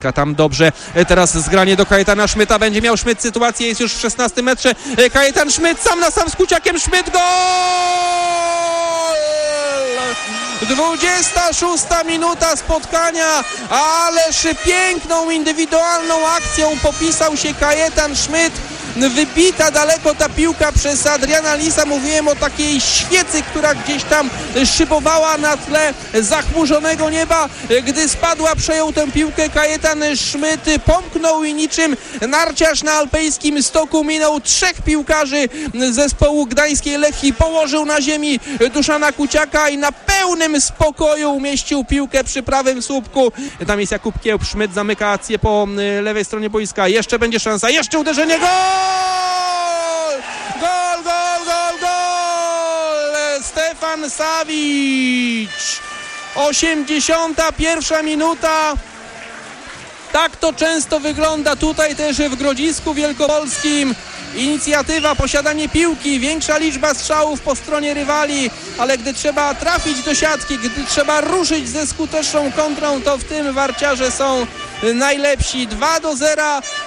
Tam dobrze, teraz zgranie do Kajetana Szmyta, będzie miał Szmyt sytuację, jest już w 16 metrze, Kajetan Szmyt sam na sam z Kuciakiem, Szmyt, gol! 26 minuta spotkania, ależ piękną indywidualną akcją popisał się Kajetan Szmyt. Wybita daleko ta piłka przez Adriana Lisa. Mówiłem o takiej świecy, która gdzieś tam szybowała na tle zachmurzonego nieba. Gdy spadła, przejął tę piłkę Kajetan Szmyt, pomknął i niczym narciarz na alpejskim stoku minął trzech piłkarzy zespołu gdańskiej Lechii, położył na ziemi Duszana Kuciaka i na pełnym spokoju umieścił piłkę przy prawym słupku. Tam jest Jakub Kiełb, Szmyt zamyka akcję po lewej stronie boiska. Jeszcze będzie szansa, jeszcze uderzenie, gol! Gol, gol, gol, gol! Stefan Savić! 81 minuta. Tak to często wygląda tutaj też w Grodzisku Wielkopolskim. Inicjatywa, posiadanie piłki, większa liczba strzałów po stronie rywali, ale gdy trzeba trafić do siatki, gdy trzeba ruszyć ze skuteczną kontrą, to w tym warciarze są najlepsi. 2-0.